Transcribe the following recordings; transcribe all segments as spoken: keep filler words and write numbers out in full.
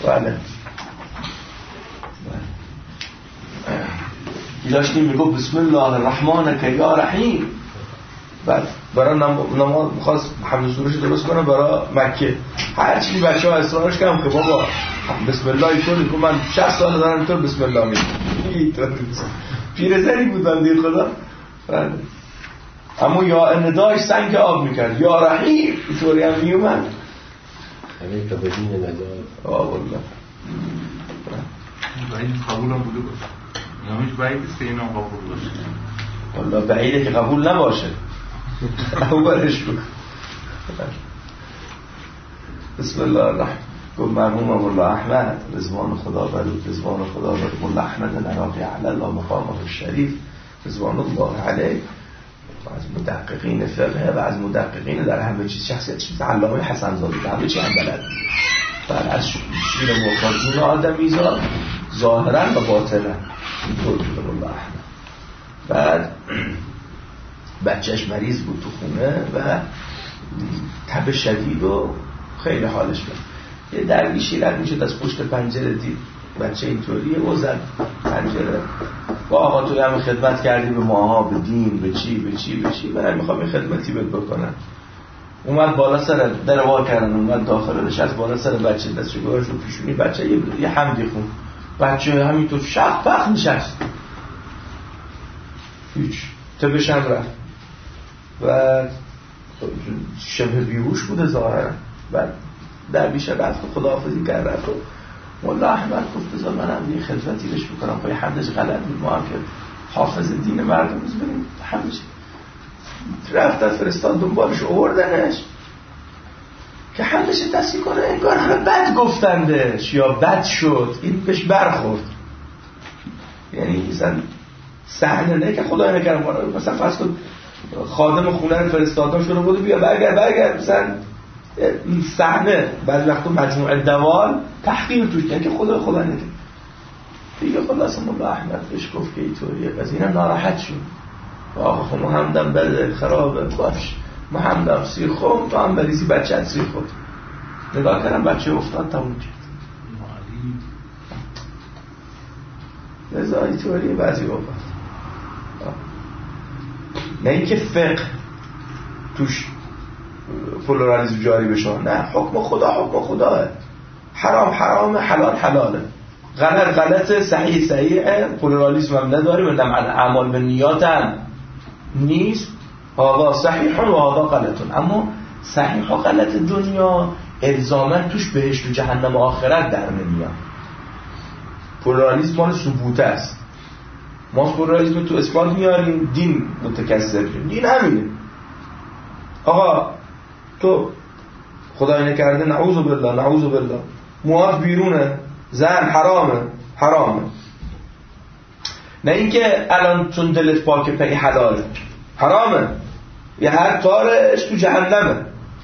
بله داشتیم میگفت بسم الله الرحمن که یا رحیم. بعد برای نماز میخواست حمد سروش درست کنه برای مکه. هر چی بچه ها اصرارش کردم که بابا بسم الله اینطوری که من شصت سال دارم اینطور بسم الله میگم. پیرزنی بودم دید خدا. اما یا ندایش سنگ آب میکرد یا رحیم اینطوری هم میومد. همین که بدین ندای آه والله بعید قبول هم بوده باشه یا هیچ بعید است که این هم قبول باشه. والله بعیده که قبول نباشه. اولش بود. بسم الله الرحمن. گفت مرحوم مولا احمد رضوان خدا بر او رضوان خدا بر مولا احمد العراقی علی الله مقامه الشریف رضوان الله علیه و از مدققین فقه و از مدققین در همه چیز شخصیت چیز علامه حسن زاده همه چی هم بلد بعد از شیر موقعون آدم میزاد ظاهرا و باطنا اینطور بود مولا احمد. بعد بچهش مریض بود تو خونه و تب شدید و خیلی حالش بود. یه درویشی رد میشد از پشت پنجره دید بچه اینطوریه و زد پنجره با آقا توی همه خدمت کردی به ماها به دین به چی به چی به چی برای میخوام این خدمتی بهت بکنم. اومد بالا سر در وا کردن اومد داخل نشست بالا سر بچه دستش گذاشت رو پیشونی بچه یه, یه حمدی خون بچه همینطور شق پخ نشست هیچ تبش هم رفت و شبه بیهوش بوده ظاهرا. بعد در بیشه رفت و خداحافظی کرد رفت و مولا احمد گفت بذار منم یه خدمتی بهش بکنم پای حمدش غلط بود ما هم که حافظ دین مردم بز بریم حمدش رفت فرستاد دنبالش آوردنش که حمدش دستی کنه انگار همه بد گفتندش یا بد شد این بهش برخورد. یعنی مثلا صحنه نه که خدای نکرد مثلا فرض کن خادم خونه رو فرستادم شده بود بیا برگرد برگرد مثلا این صحنه بعضی وقتا مجموعه دوال تحقیر توش که خدا خدا نده دیگه خلاص مولا احمد بهش گفت که اینطوریه از اینم ناراحت شد آقا خب محمدم بده خرابه باش محمدم سیر خود تو هم بریزی بچه سیر خود نگاه کردم بچه افتاد تموم کرد لذا اینطوریه بعضی وقت نه اینکه فقه توش پلورالیسم جاری بشه نه حکم خدا حکم خداه حرام حرام حلال حلاله غلط غلط صحیح صحیح پلورالیسم هم نداره و اعمال به نیات هم نیست هذا صحیح و هذا غلط اما صحیح و غلط دنیا الزاما توش بهشت و جهنم آخرت در نمیاد. پلورالیسم مال ثبوت است ما پلورالیسم تو اثبات میاریم دین متکثر دین همینه آقا تو خدای نکرده نعوذ بالله نعوذ بالله مواد بیرونه زن حرامه حرامه نه اینکه الان چون دلت پاکه پی حلاله حرامه یه هر تارش تو جهنمه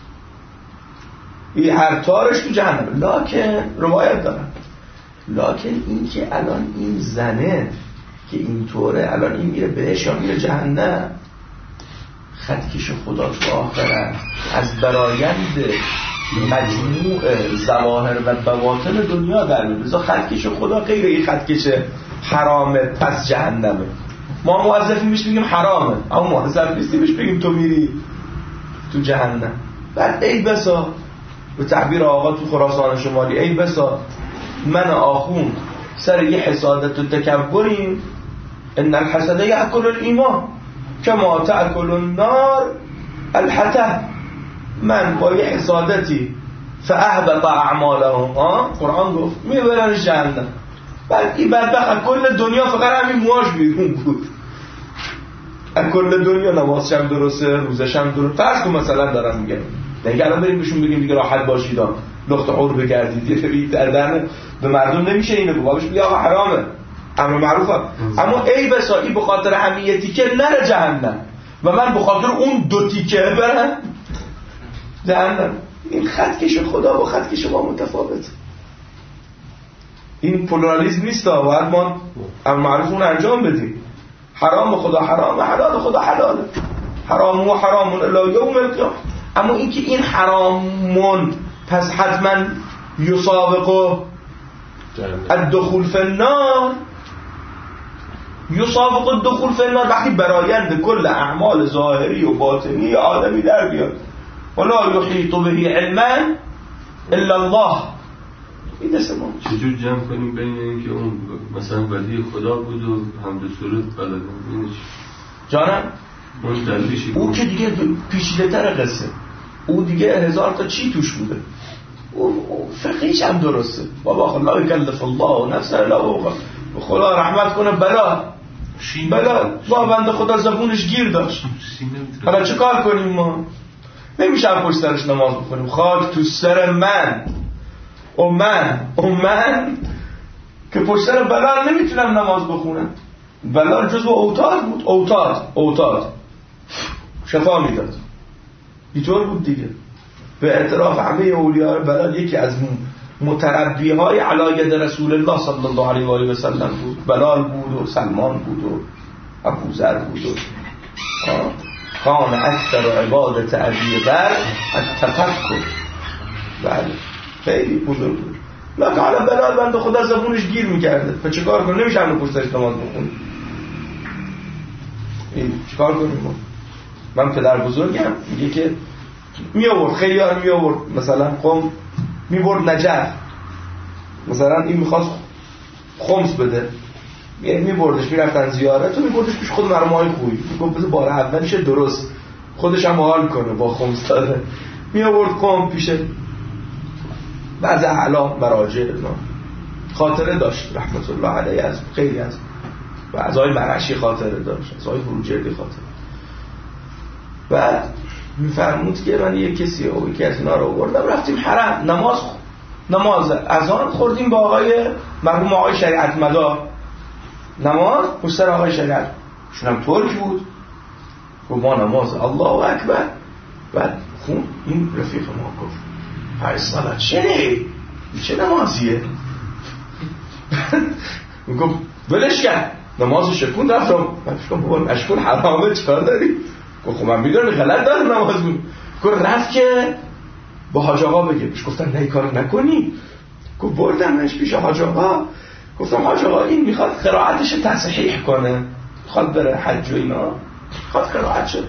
یه هر تارش تو جهنمه لکن روایت دارم لکن این که الان این زنه که اینطوره الان این میره بهش یا میره جهنم خطکش خدا تو آخرت از برایند مجموع ظواهر و بواطن دنیا در میاد. لذا خطکش خدا غیر این خطکش حرامه پس جهنمه. ما موظفیم بهش بگیم حرامه اما موظف نیستیم بهش بگیم تو میری تو جهنم. بعد ای بسا به تعبیر آقا تو خراسان شمالی ای بسا من آخوند سر یه حسادت و تکبریم ان الحسد یأکل الایمان کما تأکل النار الحطب. من با یه حسادتی فاحبط اعمالهم قرآن گفت میبرن جهنم. بعد این بدبخت کل دنیا فقط همین مواش بیرون بود کل دنیا نمازش هم درسته روزش هم درسته فرض کن مثلا دارم میگم دیگه الان بریم بهشون بگیم دیگه راحت باشید نقطه عور بگردید یه در به مردم نمیشه اینو بگو بابش بگی آقا حرامه امر معروفه اما ای بسا این به خاطر همین یه تیکه نره جهنم و من به خاطر اون دو تیکه برم جهنم. این خطکش خدا با خطکش ما متفاوته. این پلورالیسم نیست ها باید ما امر معروف اون انجام بدیم. حرام خدا حرام حلال خدا حلاله حرام و حرامون الی یوم القیامه. اما اینکه این حرامون پس حتما یسابق الدخول فی النار یسابق الدخول فی النار، وقتی برآیند کل اعمال ظاهری و باطنی آدمی در بیاد ولا یحیط به علما الا الله. این دست ما چجور جمع کنیم بین این که اون مثلا ولی خدا بود و حمد و سرود بلده اینش جانم اون دلیلشی او که دیگه پیچیده تر قصه، او دیگه هزار تا چی توش بوده، او فقهیش هم درسته. بابا خدا یکلف الله نفسا الا وسعها، خدا رحمت کنه بلا بلا با بنده خدا زبونش گیر داشت. حالا چه کار کنیم ما؟ نمیشه پشت سرش نماز بخونیم. خاک تو سر من و من و من که پشت سر بلا نمیتونم نماز بخونم. بلا جزو اوتاد بود، اوتاد اوتاد شفا میداد، اینطور بود دیگه. به اعتراف همه اولیاء بلال یکی از متربی های علاید رسول الله صلی الله علیه و آله و سلم بود. بلال بود و سلمان بود و ابوذر بود و کان اکثر عبادت ابی ذر التفکر. بله خیلی بزرگ بود. لکه حالا بلال بنده خدا زبونش گیر میکرده، پس چه کار کنیم؟ نمیشه همه پشتش نماز بخونیم. این چه کار کنیم ما؟ من پدر بزرگم میگه که می آورد، خیلی ها می آورد مثلا خم می برد نجف، مثلا این میخواست خمس بده می بردش، می رفتن زیارت و می بردش پیش خود مرمای خویی، می گفت بذار بار اولش درست خودش هم حال کنه با خمس داده. می آورد خم پیش بعض اعلا مراجع خاطره داشت رحمت الله علیه، از خیلی از بعضای مرشی خاطره داشت، از آقای فروجردی خاطره. و میفرمود که من یک کسی او یکی از اینا رو آوردم، رفتیم حرم نماز نماز اذان خوردیم با آقای مرحوم آقای شریعت مدار، نماز پشت سر آقای شریعت، شون هم ترک بود. گفت ما نماز الله اکبر، بعد خون این رفیق ما گفت هر صلات چه چه نمازیه؟ گفت ولش کرد نمازو شکون رفتم. گفتم بابا اشکال حرامه چیکار داری؟ گفت من میدونم غلط داره نماز بود. گفت رفت که با حاج آقا بگه. پیش گفتم نه کار نکنی. گفت بردمش پیش حاج آقا، گفتم حاج آقا این میخواد قرائتش تصحیح کنه، میخواد بره حج و اینا، میخواد قرائت شه.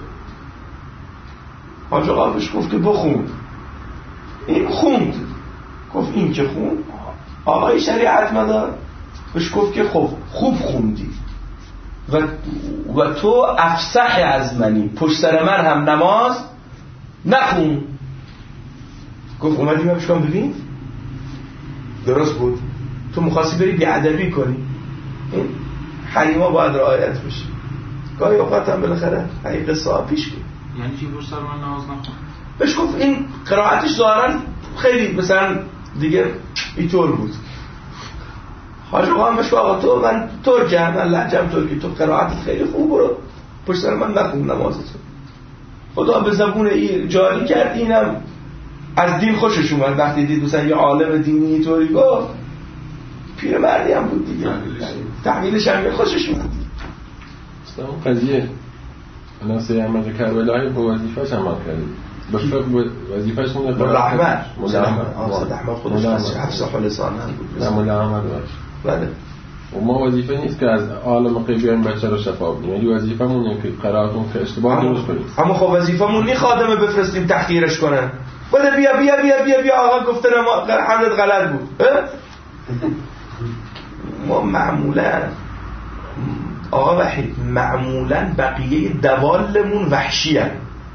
حاج آقا بهش گفت که بخون. این خوند. گفت این که خوند. آقای شریعت مدار بهش گفت که خب خوب خوندی و و تو افصح از منی، پشت سر من هم نماز نخون. گفت اومدی من بشکم ببین درست بود، تو مخواستی بری بیادبی کنی، این حریما باید رعایت بشه. گاهی اوقات هم بالاخره این قصه ها پیش بود. یعنی چی پشت سر من نماز نخون؟ بهش گفت این قرائتش ظاهرا خیلی مثلا دیگه اینطور بود. حاج آقا هم بهش آقا تو من ترکم، من لهجم ترکی، تو قرائتت خیلی خوب، برو پشت سر من نخون نمازتو. خدا به زبون این جاری کرد. اینم از دین خوشش اومد وقتی دید مثلا یه عالم دینی اینطوری گفت. پیرمردی هم بود دیگه، تحویلش هم خوشش اومد. اون قضیه الان سید احمد کربلایی به وظیفه‌اش عمل کرد. به فقه وظیفه‌ش مونه مولا احمد مولا احمد احمد خودش حفظ لسان هم بود. مولا احمد بله. و ما وظیفه نیست که از عالم غیبی این بچه رو شفا بدیم، یعنی وظیفه‌مونه که قرائتون که اشتباه درست کنیم. اما خب وظیفه‌مون نی خادمه بفرستیم تحقیرش کنن. بده بیا بیا بیا بیا بیا آقا گفته حملت غلط بود. ما معمولا آقا وحید معمولا بقیه دوالمون وحشیه.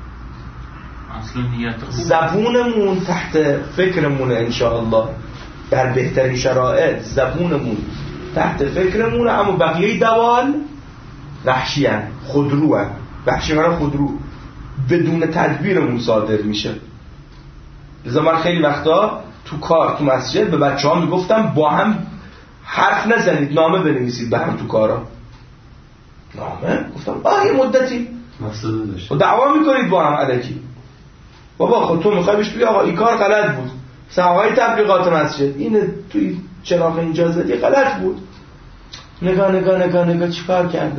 زبونمون تحت فکرمونه انشاءالله، در بهترین شرایط زبونمون تحت فکرمونه، اما بقیه دوال وحشی هن، خودرو هن. وحشی من خودرو بدون تدبیرمون صادر میشه. لذا من خیلی وقتا تو کار تو مسجد به بچه ها میگفتم با هم حرف نزنید، نامه بنویسید به هم تو کارا. نامه؟ گفتم آه یه مدتی مقصد داشت و دعوا میکنید با هم علکی. بابا خود تو میخوای بهش بگی آقا این کار غلط بود، ساقای تبلیغات مسجد اینه توی چراغ اینجا زدی غلط بود. نگاه نگاه نگاه نگاه چی کار کرده؟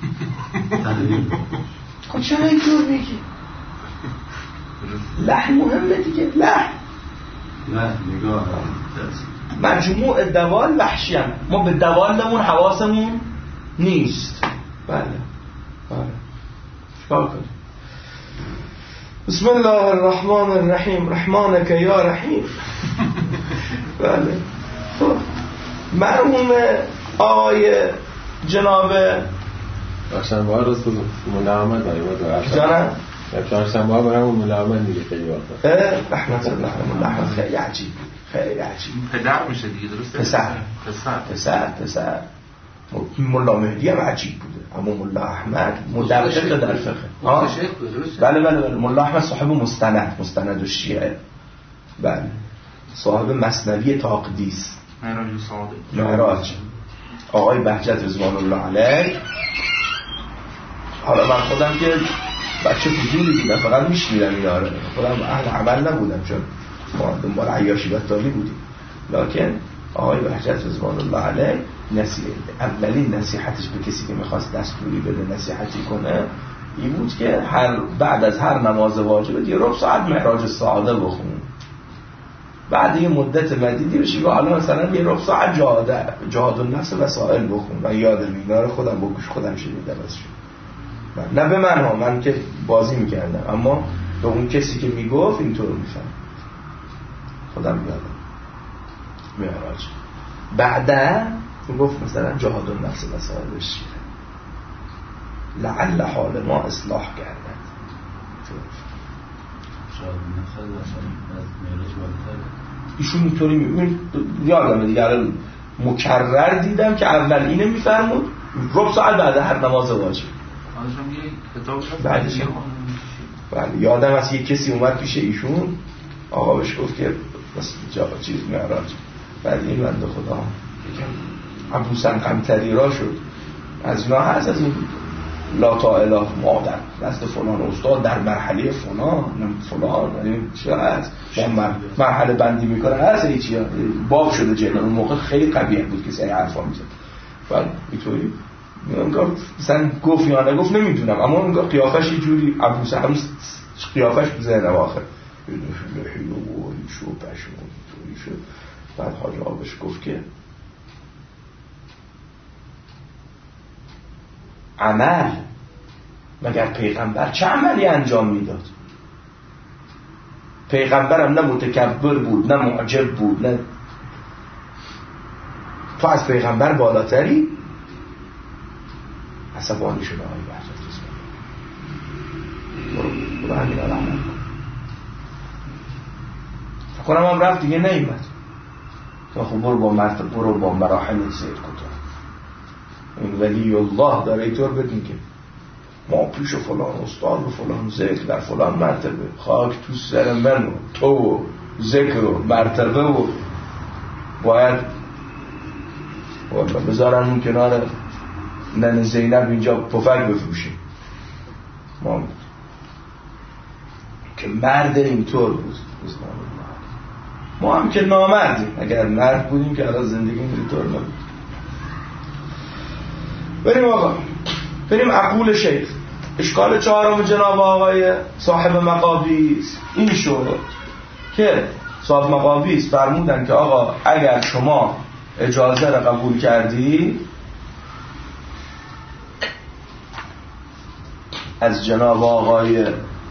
خب چرا اینطور میگی؟ لحن مهمه دیگه. لحن نه نگاه مجموع دوال وحشی هم. ما به دوالمون حواسمون نیست. بله بله چکار کنیم؟ بسم الله الرحمن الرحیم رحمانک یا رحیم. بله خب مرحوم آقای جناب چهارشنبه ها راست بزن مولا احمد برای جانم چهارشنبه ها برای مولا احمد دیگه خیلی وقت رحمت الله مولا احمد خیلی عجیب خیلی عجیب پدر میشه دیگه درسته؟ پسر پسر پسر پسر مولا مهدی هم عجیب بوده اما مولا احمد مدرک در فقه. بله بله بله مولا احمد صاحب مستند مستند الشیعه. بله صاحب مثنوی تاقدیس معراج صادق معراج آقای بهجت رضوان الله علیه. حالا من خودم که بچه فضولی بودم فقط میشنیدم اینا رو خودم اهل عمل نبودم چون ما دنبال عیاشی بطالی بودیم لکن آقای بهجت رضوان الله علیه نصیحت اولین نصیحتش به کسی که میخواست دستوری بده نصیحتی کنه این بود که هر بعد از هر نماز واجب یه ربع ساعت معراج ساده بخون. بعد یه مدت مدیدی بشی و حالا مثلا یه ربع ساعت جهاد جهاد النفس وسائل بخون. من یادم اینا رو خودم با گوش خودم شنیدم ازش. نه به من ها من که بازی میکردم اما به اون کسی که میگفت اینطور میفهم خودم یادم معراج. بعدا گفت مثلا جهاد النفس وسائلش لعل حال ما اصلاح کردن. ایشون اینطوری می یادمه دیگه الان مکرر دیدم که اول اینه میفرمود ربع ساعت بعد هر نماز واجب. بعدش بله یادم از یک کسی اومد پیش ایشون آقا بهش گفت که بس جا چیز معراج. بعد این بنده خدا یکم ابوسن قمطری را شد از اینا هست از این لا تا اله مادر دست فلان استاد در مرحله فلان فلان این چیه هست مرحله بندی میکنه هست این چیه باب شده جنان. اون موقع خیلی قبیح بود که سری حرفا میزد. بعد اینطوری اونگاه مثلا گفت یا نگفت نمیدونم اما اونگاه قیافش یه جوری ابوسه هم قیافش بزنه آخر لحی و بوری شو پشم اینطوری شد. بعد حاج آبش گفت که عمل مگر پیغمبر چه عملی انجام میداد؟ پیغمبرم نه متکبر بود نه معجب بود نه تو از پیغمبر بالاتری؟ عصبانی شده آقای بهجت رضوان برو همین آن عمل کن. فکنم هم رفت دیگه نیمد که خب برو با مرتب برو با مراحل زیر کتر این ولی الله داره ایطور بدین که ما پیش فلان استاد و فلان ذکر در فلان مرتبه خاک تو سر من و تو و ذکر و مرتبه و باید بذارن اون کنار نن زینب اینجا پفک بفروشیم. ما که مرد اینطور بود ما هم که نامردیم اگر مرد بودیم که الان زندگی اینطور نبود. بریم آقا بریم عقول شیخ. اشکال چهارم جناب آقای صاحب مقابیس این شد که صاحب مقابیس فرمودن که آقا اگر شما اجازه را قبول کردی از جناب آقای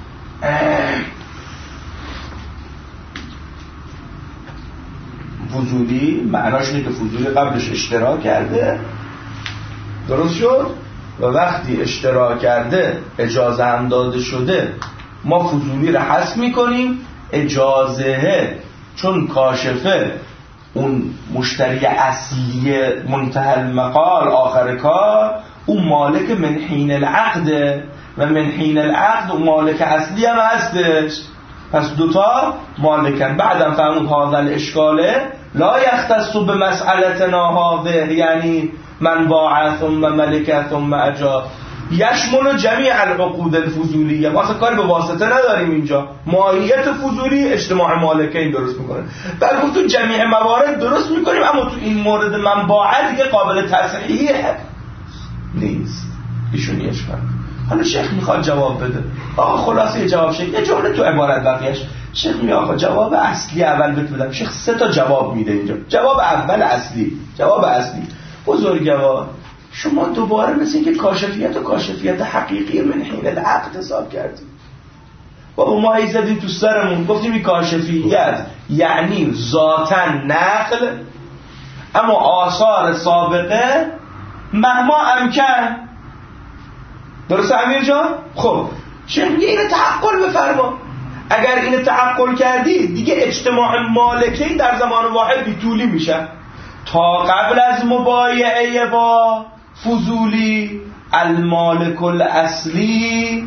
فضولی معناش اینه که فضولی قبلش اشتراک کرده درست شد و وقتی اشتراک کرده اجازه هم داده شده ما فضولی را حذف میکنیم. اجازه چون کاشفه اون مشتری اصلی منتهی المقال آخر کار اون مالک من حین العقده و من حین العقد اون مالک اصلی هم هستش. پس دوتا مالکن. بعدم فهمون هذا الاشکاله لا یختص به مسئلتنا هذه یعنی من باع ثم ملک ثم اجار یشمل جمیع العقود الفضولیه. ما اصلا کاری به واسطه نداریم اینجا. ماهیت فضولی اجتماع مالکین درست میکنه. بعد گفت تو جمیع موارد درست میکنیم اما تو این مورد من باع دیگه قابل تصحیح نیست. ایشون یش فرد. حالا شیخ میخواد جواب بده. آقا خلاصه جواب شیخ یه جمله تو عبارت بقیهش شیخ میگه آقا جواب اصلی اول بهت بدم. شیخ سه تا جواب میده اینجا. جواب اول اصلی، جواب اصلی بزرگوار، شما دوباره مثل اینکه کاشفیت و کاشفیت حقیقی من حین العقد حساب کردیم. بابا ما هی زدیم تو سرمون گفتیم این کاشفیت یعنی ذاتاً نقل، اما آثار سابقه مهما امکن. درسته امیر جان؟ خب شیخ میگه اینو تعقل بفرما. اگر اینو تعقل کردی دیگه اجتماع مالکی در زمان واحد بیطولی میشه. تا قبل از مبایعه با فضولی المالک الاصلی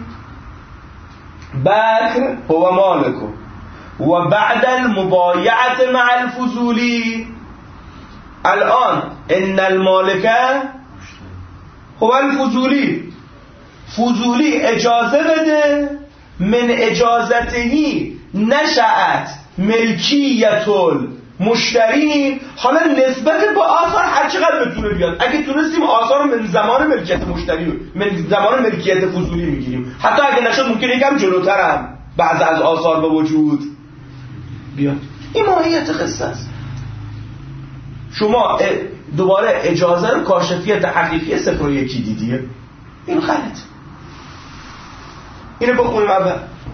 بکر هو مالکو و بعد المبایعه مع الفضولی الان ان المالک هو الفضولی. فضولی اجازه بده، من اجازتهی نشأت ملکیت المشتری. حالا نسبت با آثار هر چقدر بتونه بیاد، اگه تونستیم آثار رو من زمان ملکیت مشتری من زمان ملکیت فضولی میگیریم، حتی اگه نشد ممکنه یکم جلوتر هم بعض از آثار به وجود بیاد. این ماهیت قصه است. شما دوباره اجازه رو کاشفیت حقیقی صفر و یکی دیدیه، این غلط. اینو بخونیم اول.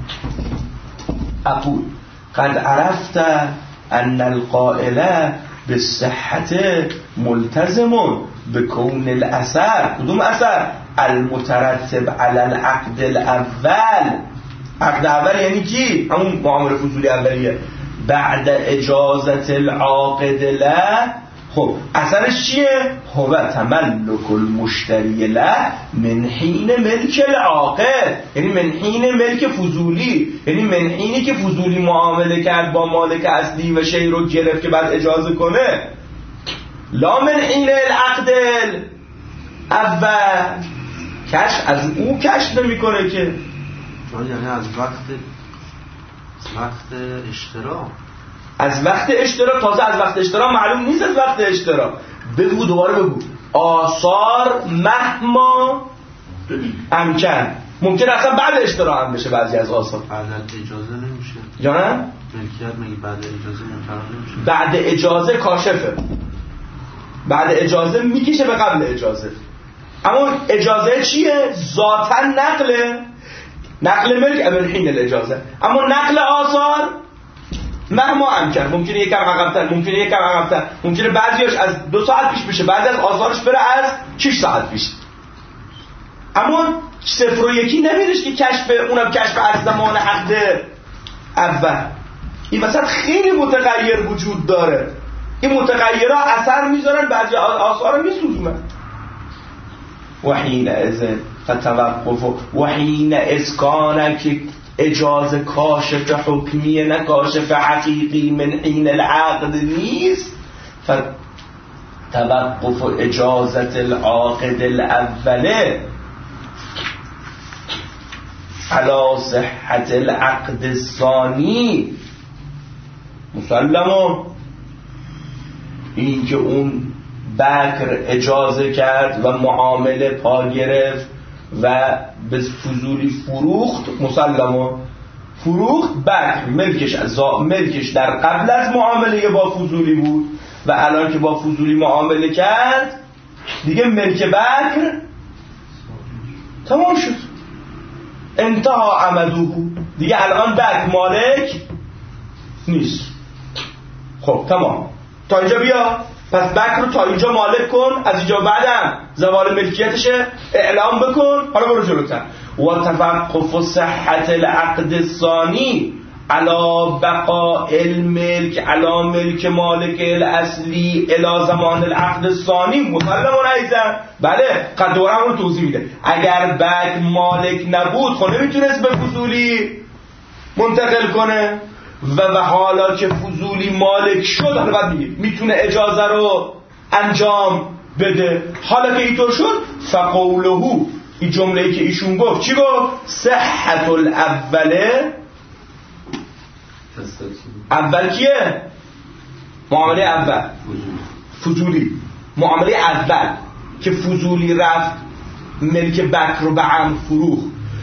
اقول قد عرفت ان القائل بالصحت ملتزم بكون الاثر. کدوم اثر؟ المترتب على العقد الاول. عقد اول یعنی کی؟ همون معامله فضولی اولیه. بعد اجازت العاقد له. خب اثرش چیه؟ هو تملک المشتری له من حین ملک العاقد، یعنی من حین ملک فضولی، یعنی من حینی که فضولی معامله کرد با مالک اصلی و شی رو گرفت که بعد اجازه کنه. لا من حین العقد اول. کش از او کش نمی کنه که، یعنی از وقت وقت اشتراک، از وقت اشتراک. تازه از وقت اشتراک معلوم نیست از وقت اشتراک. بگو دوباره بگو. آثار مهما امکن. ممکن اصلا بعد اشتراک هم بشه بعضی از آثار. بعد اجازه نمیشه. جانم؟ ملکیت میگه بعد اجازه منطقه نمیشه. بعد اجازه کاشفه. بعد اجازه میکشه به قبل اجازه. اما اجازه چیه؟ ذاتاً نقله. نقل ملک من حین الاجازه. اما نقل آثار مهما امکن. ممکنه یکم عقب‌تر، ممکنه یکم عقب‌تر، ممکنه بعضیاش از دو ساعت پیش بشه، بعضی از آثارش بره از شش ساعت پیش. اما صفر و یکی نمیرش که کشف، اونم کشف از زمان عقد اول. این وسط خیلی متغیر وجود داره. این متغیرها اثر میذارن، بعضی آثار رو میسوزونن. و حین از فتوقف و حین اسکانه که اجازه کاشف حکمیه نه کاشف حقیقی من حین العقد نیست. فتوقف اجازت العاقد الاوله علی صحت العقد الثانی مسلمون. این که اون بکر اجازه کرد و معامله پا گرفت و به فضولی فروخت، مسلمون فروخت. بکر ملکش از ملکش در قبل از معامله با فضولی بود و الان که با فضولی معامله کرد دیگه ملک بکر تمام شد، انتها عمدوه. دیگه الان بکر مالک نیست. خب تمام، تا اینجا بیا. پس بکر رو تا اینجا مالک کن، از اینجا بعدم زوال ملکیتشه اعلام بکن. حالا برو جلوتر. و توقف صحت العقد الثانی علی بقاء الملک علی ملک مالک الاصلی الی زمان العقد الثانی مسلمون ایضا. بله قدورم رو توضیح میده. اگر بکر مالک نبود خب نمیتونست به فضولی منتقل کنه و و حالا که فضولی مالک شد حالا بعد میگه میتونه اجازه رو انجام بده. حالا که اینطور شد فقوله، این جمله‌ای که ایشون گفت چی گفت؟ صحت الاوله. اول کیه؟ معامله اول فضولی. معامله اول که فضولی رفت ملک بکر رو به عم فروخت،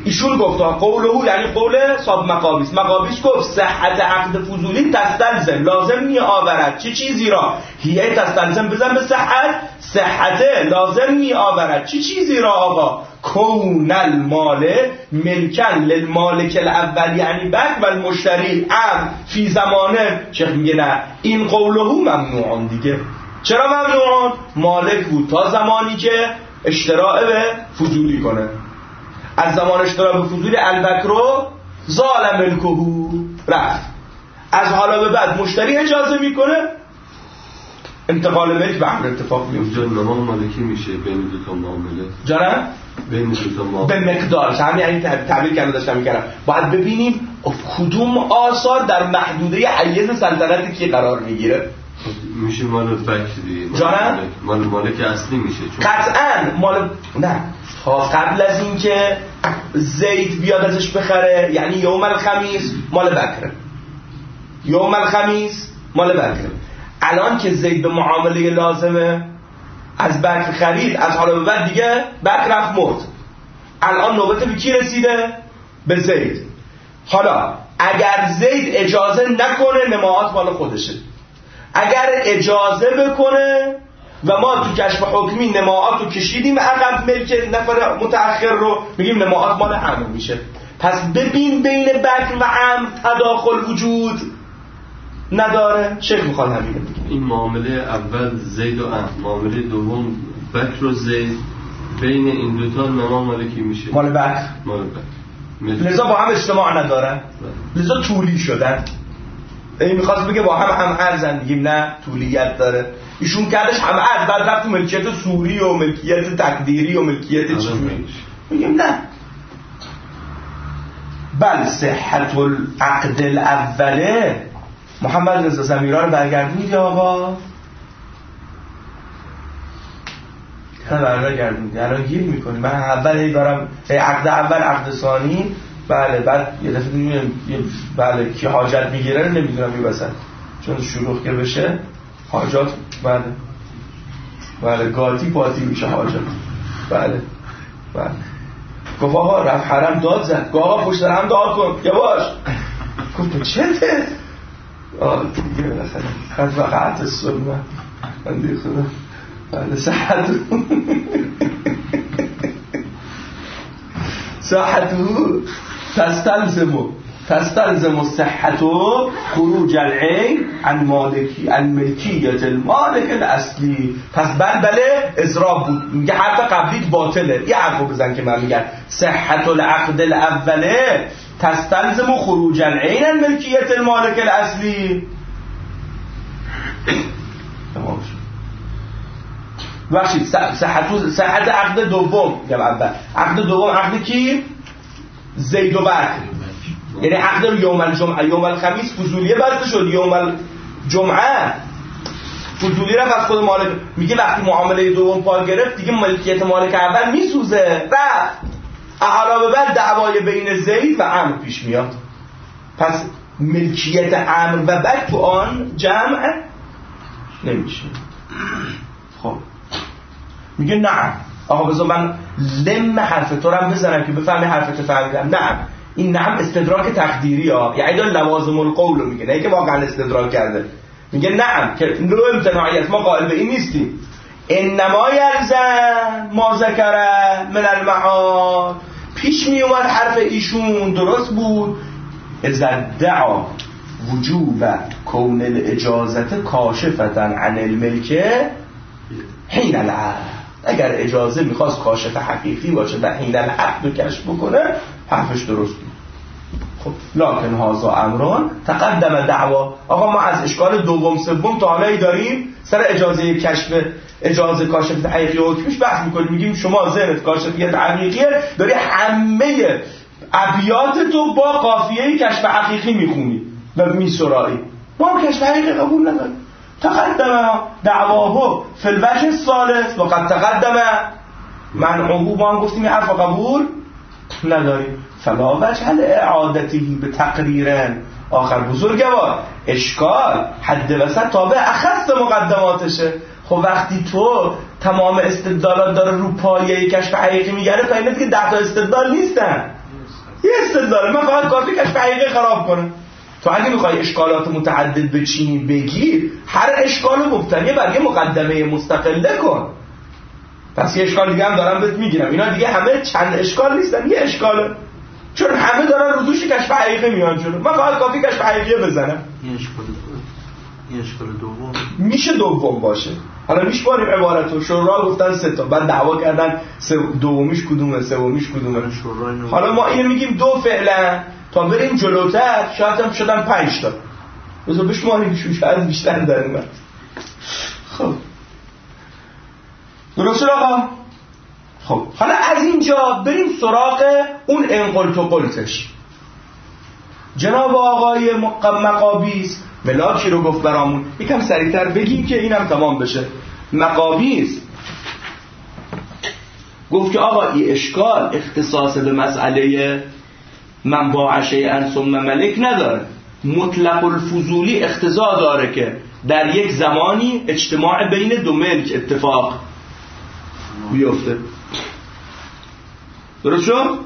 ایشون گفت قوله یعنی قول صاحب مقابیس. مقابیس گفت صحت عقد فضولی تستلزم لازم می آورد چه چی چیزی را؟ هیه تستلزم بزن به صحت، صحته لازم می آورد چه چی چیزی را آقا؟ کون المال ملکن للمالک الاول یعنی بک و المشتری ام فی زمانه. شیخ میگه نه این قوله ممنوعان دیگه. چرا ممنوعان؟ مالک بود تا زمانی که اشتراع به فضولی کنه. از زمان اشتراع به فضولی البکرو زال ملکهو رفت. از حالا به بعد مشتری اجازه میکنه انتقال ملک به امر اتفاق میفته. اونجا نمام مالکی میشه بین دو تا معامله. جانم؟ بین دو تا معامله به مقدارش همین یعنی تعبیر کردم داشتم میکردم. باید ببینیم کدوم آثار در محدوده حیز سلطنت کی قرار میگیره. میشه مال بک دیگه. جانم؟ مال مالک اصلی میشه. قطعاً مال نه تا قبل از این که زید بیاد ازش بخره یعنی یوم الخمیس مال بکره، یوم الخمیس مال بکره. الان که زید به معامله لازمه از بکر خرید، از حالا به بعد دیگه بکر رفت مرد. الان نوبت به کی رسیده؟ به زید. حالا اگر زید اجازه نکنه نماهات مال خودشه، اگر اجازه بکنه و ما تو کشف حکمی نماهات رو کشیدیم عقب ملک نفر متأخر رو میگیم نماهات مال عمو میشه. پس ببین بین بکر و عم تداخل وجود نداره. شیخ میخواد همینه بگه. این معامله اول زید و عم، معامله دوم بکر و زید، بین این دوتا نما مالکی میشه مال بکر مال بکر. لذا با هم اجتماع ندارن، لذا طولی شدن. این میخواست بگه با هم هم ارزن دیگیم نه طولیت داره. ایشون کردش هم ارز بعد رفت تو ملکیت سوری و ملکیت تقدیری و ملکیت چجوری میگیم نه. بل صحت العقد الاوله. محمد رضا زمیرا رو برگردونید آقا. نه برگردونید الان گیر میکنیم. من اول هی دارم عقد اول عقد ثانی بله بعد یه دفعه میگم بله کی حاجت میگیره نمیدونم میبسن چون شروع که بشه حاجات بله بله گاتی پاتی میشه حاجت بله بله. گفت آقا رفت حرم داد زد. گفت آقا پشت هم داد کن یواش. گفت چته؟ آه دیگه بالاخره خد وقعت السلمه من دیگه خدا بله صحت صحتو تستلزمو تستلزم صحتو خروج العین عن مالکی عن ملکیت المالک الاصلی. پس بل بله اضراب بود. میگه حرف قبلیت باطله. یه حرفو بزن که من میگم صحت العقد الاوله تستلزم خروج العین عن ملکیت المالک الاصلی. تمام شد. بخشید صحت صحت عقد دوم میگم اول. عقد دوم عقد کی؟ زید و بکر. یعنی عقد یوم الجمعه یوم الخمیس فضولیه بسته شد. یوم الجمعه فضولی رفت از خود مالک. میگه وقتی معامله دوم پا گرفت دیگه ملکیت مالک اول میسوزه رفت. حالا به بعد دعوای بین زید و عمرو پیش میاد. پس ملکیت عمرو و بکر تو آن جمع نمیشه. خب میگه نه آقا بذار من لم حرف تو رو هم بزنم که بفهمی حرف تو فهمیدم. نه این نعم استدراک تقدیری ها یعنی داره لوازم القول رو میگه نه که واقعا استدراک کرده. میگه نعم که نوع امتناعیت ما قائل به این نیستیم. انما یلزم ما ذکره من المعاد. پیش می اومد حرف ایشون درست بود. اذا دعا وجوب کون الاجازت کاشفتا عن الملکه حین العقد. اگر اجازه میخواست کاشف حقیقی باشه و حین العقد رو کشف بکنه حرفش درست بود. خب لکن هازا امران تقدم دعوا. آقا ما از اشکال دوم سوم تا حالا داریم سر اجازه کشف اجازه کاشف حقیقی و حکمش بحث میکنیم. میگیم شما ذهنت کاشفیت حقیقیه داری همه ابیات تو با قافیه کشف حقیقی میخونی و میسرایی. ما هم کشف حقیقی قبول نداریم. تقدم دعواه فی الوجه الثالث وقد تقدم منعه. ما هم گفتیم این حرف قبول نداریم. فلا وجه اعادتی به تقریرن آخر بزرگوار اشکال حد وسط تابع اخص مقدماتشه. خب وقتی تو تمام استدلالات داره رو پایه کشف حقیقی میگره تا اینه که ده تا استدلال نیستن. یه استدلال من فقط کافی کشف حقیقی خراب کنم. تو اگه میخوای اشکالات متعدد بچینی بگیر، هر اشکال مبتنی بر یه مقدمه مستقله کن. پس یه اشکال دیگه هم دارم بهت میگیرم، اینا دیگه همه چند اشکال نیستن، یه اشکاله، چون همه دارن رو دوش کشف حقیقی میان جلو. من فقط کافی کشف حقیقی بزنم. این اشکال این اشکال دوم میشه دوم باشه. حالا میشماریم عبارتو. شورا گفتن سه تا، بعد دعوا کردن سه دومیش کدومه، سومیش کدومه. حالا ما اینو میگیم دو فعلا، تا بریم جلوتر شاید هم شدن پنج تا. بذار بشماریم شاید بیشتر در اومد. خب درست شد آقا؟ خب حالا از اینجا بریم سراغ اون انقلت و قلتش. جناب آقای مقابیس ملاکی رو گفت برامون، یکم سریعتر بگیم که اینم تمام بشه. مقابیس گفت که آقا این اشکال اختصاص به مسئله من با شیئا ثم ملک نداره، مطلق الفضولی اقتضا داره که در یک زمانی اجتماع بین دو ملک اتفاق بیفته. درست شد؟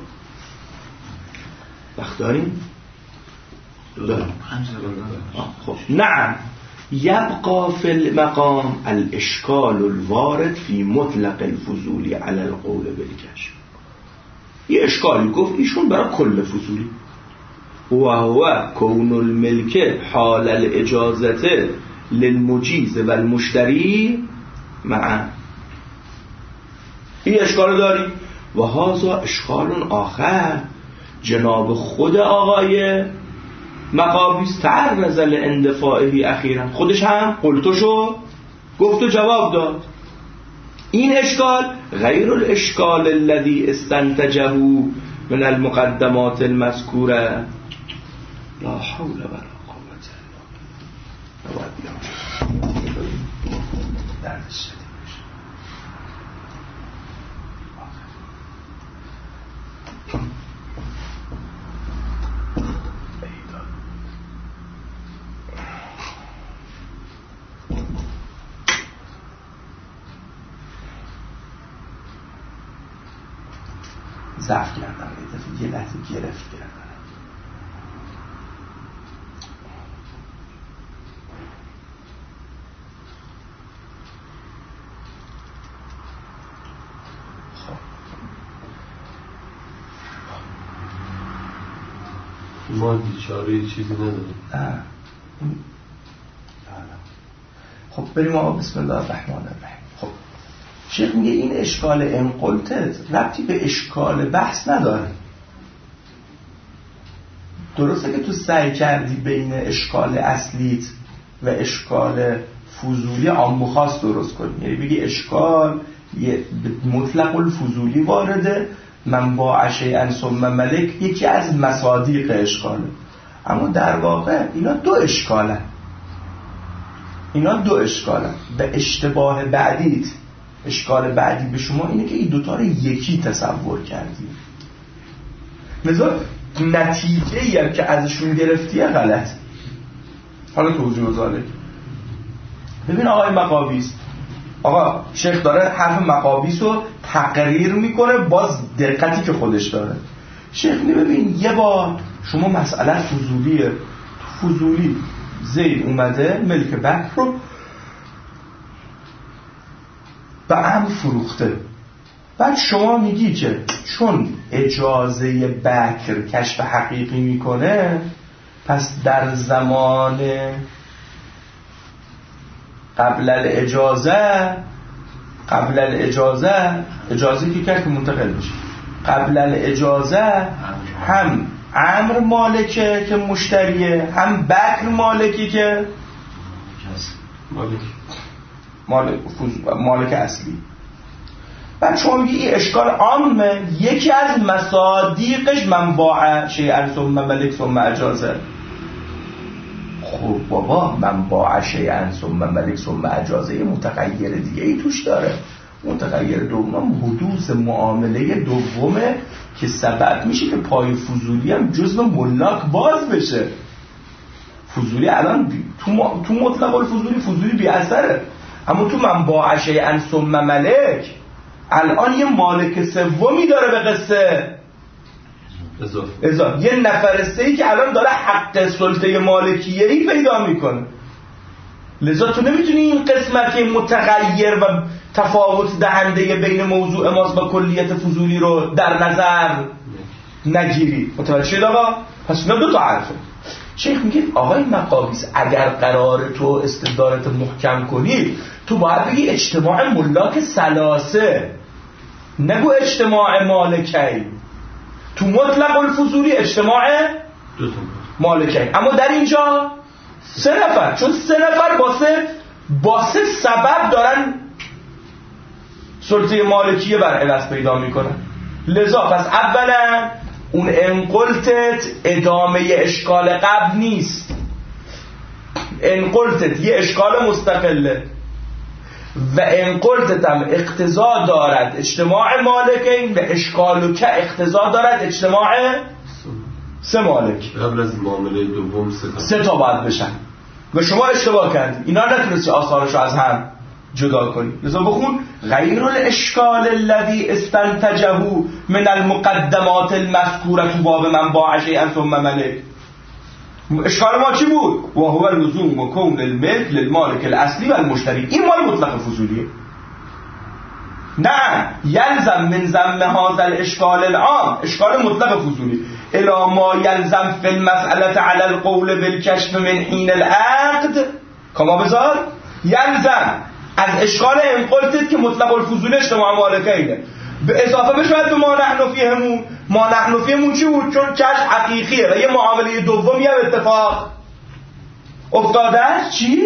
وقت داریم؟ داریم. خب نعم یبقى فی المقام الاشکال الوارد فی مطلق الفضولی علی القول بالکشف. یه اشکالی گفت ایشون برای کل فضولی، و هو کون الملک حال الاجازته للمجیز و المشتری معا. این اشکال داری. و هذا اشکال آخر جناب خود آقای مقابیس تعرض لاندفاعه اخیرا، خودش هم قلتشو گفت و جواب داد. این اشکال غیر الاشکال الذي استنتجه من المقدمات المذکوره. لا حول ولا قوة الا بالله. درش ضعف کردم یه لحظه گرفت کردم. ما بیچاره چیزی نداریم. نه. خب بریم آقا بسم الله الرحمن الرحیم. خب شیخ میگه این اشکال انقلتت ربطی به اشکال بحث نداره. درسته که تو سعی کردی بین اشکال اصلیت و اشکال فضولی عام و خاص درست کنی، یعنی بگی اشکال یه مطلق الفضولی وارده، من با شیئا ثم ملک یکی از مصادیق اشکاله. اما در واقع اینا دو اشکالن، اینا دو اشکالن. به اشتباه بعدیت، اشکال بعدی به شما اینه که این دوتا رو یکی تصور کردی، مثلا نتیجه‌ای هم که ازشون گرفتیه غلط. حالا توضیح بذاره. ببین آقای مقابیس، آقا شیخ داره حرف مقابیس رو تقریر میکنه باز دقتی که خودش داره. شیخ می ببین یه بار شما مسئله فضولیه، فضولی زید اومده ملک بکر رو به امر فروخته، بعد شما میگی که چون اجازه بکر کشف حقیقی میکنه پس در زمان قبل الاجازه قبل الاجازه اجازه که کرد که منتقل بشه، قبل الاجازه هم امر مالکه که مشتریه، هم بکر مالکی که مالک مالک مالک اصلی. بعد شما میگی این اشکال عامه، یکی از مصادیقش منباع شیئا ثم ملک ثم اجازه. خب بابا منباع شیئا ثم ملک ثم اجازه یه متغیر دیگه ای توش داره. متغیر دوم حدوث معامله دومه که سبب میشه که پای فضولی هم جزو ملاک باز بشه. فضولی الان تو, م... تو مطلق الفضولی فضولی بی اثره، اما تو منباع شیئا ثم ملک الان یه مالک سومی داره به قصه. اضافه اضافه یه نفر سه‌ای که الان داره حق سلطه مالکیه‌ای پیدا میکنه. لذا تو نمیتونی این قسمت متغیر و تفاوت دهنده بین موضوع ماست با کلیت فضولی رو در نظر نگیری. متوجه شد آقا؟ پس اینا دو تا حرفه. شیخ میگه آقای مقابیس اگر قرار تو استدلالت محکم کنی تو باید بگی اجتماع ملاک ثلاثه، نگو اجتماع مالکی. تو مطلق الفضولی اجتماع دو تا مالکی، اما در اینجا سه نفر، چون سه نفر باسه باسه سبب دارن سلطه مالکیه بر عوض پیدا میکنن. لذا پس اولا اون انقلتت ادامه اشکال قبل نیست، انقلتت یه اشکال مستقله و انقلتت هم اقتضا دارد اجتماع مالکین و اشکال که اقتضا دارد اجتماع سه مالک. قبل از معامله دوم سه تا سه تا باید بشن و شما اشتباه کردی، اینا نتونستی آثارشو از هم جدا کنی. لذا بخون غیر الاشکال الذی استنتجه من المقدمات المذکوره تو باب من با شیئا ثم ملک. اشکال ما چی بود؟ و هو لزوم و کون الملک للمالک الاصلی و المشتری. این مال مطلق فضولیه. نه یلزم من ضم هذا الاشکال العام، اشکال مطلق فضولی الا ما یلزم فی المسئله علی القول بالکشف من حین العقد کما بذار یلزم از اشکال انقلتت که مطلق الفضولی اجتماع مالکینه به اضافه بشود به ما نحن فیهمون. ما نحن فیهمون چی بود؟ چون کشف حقیقیه و یه معامله دومی هم اتفاق افتاده است. چی؟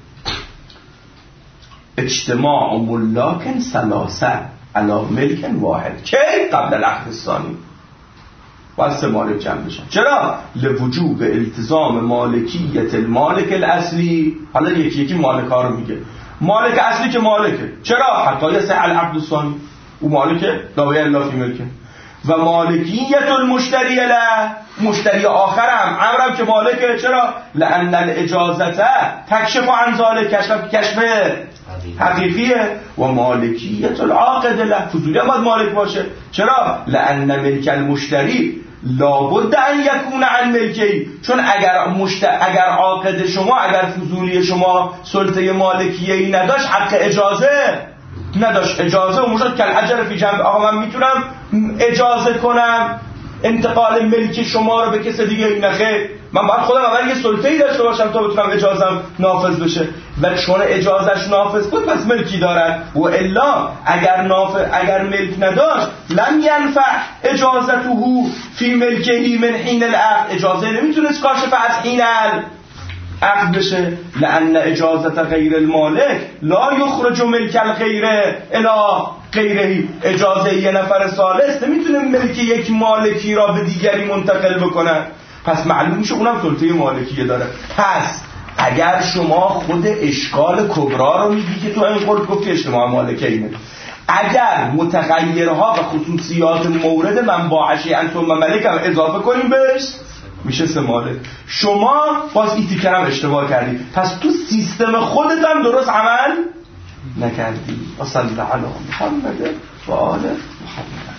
اجتماع ملاک ثلاثه علی ملک واحد کی قبل العقد الثانی باید سه مالک جمع بشن. چرا؟ لوجوب التزام مالکیت المالک الاصلی. حالا یکی یکی مالک ها رو میگه. مالک اصلی که مالکه، چرا؟ حتی یصح العقد الثانی، او مالکه داویه الا فی ملکه. و مالکیت المشتری له، مشتری آخرم امرم که مالکه، چرا؟ لان الاجازته تکشف عن ذلک، کشف کشف حقیقیه. و مالکیت العاقد له، فضولی هم باید مالک باشه، چرا؟ لان ملک المشتری لابد ان یکون عن ملکی، چون اگر مشت... اگر عاقد شما، اگر فضولی شما سلطه مالکیه‌ای نداشت، حق اجازه نداشت. اجازه و مشت کل اجر فی جنب. آقا من میتونم اجازه کنم انتقال ملک شما رو به کس دیگه؟ این نخیر، من باید خودم اول یه سلطه‌ای داشته باشم تا بتونم اجازم نافذ بشه. و چون اجازهش نافذ بود پس ملکی دارد. و الا اگر نافذ اگر ملک نداشت لم ینفع اجازته فی ملکهی من حین العقد، اجازه نمیتونست کاشف از حین العقد بشه. لان اجازت غیر المالک لا یخرج ملک الغیر الی غیره، اجازه یه نفر ثالث نمیتونه ملک یک مالکی را به دیگری منتقل بکنه. پس معلوم میشه اونم سلطه مالکیه داره. پس اگر شما خود اشکال کبرا رو میگی که تو این قول گفتی اجتماع مالکینه، اگر متغیرها و خصوصیات مورد منبع شیئا ثم ملک هم اضافه کنیم بهش میشه سه مالک. شما باز این تیکر هم اشتباه کردی، پس تو سیستم خودت هم درست عمل نکردی. و صلی الله علی محمد و آل محمد.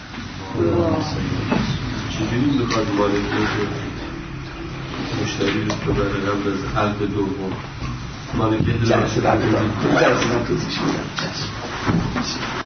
چجوری بخواد مالک مشتری رو ببره قبل از حلق دوم؟ مالکیت جلسه در جلسه در جلسه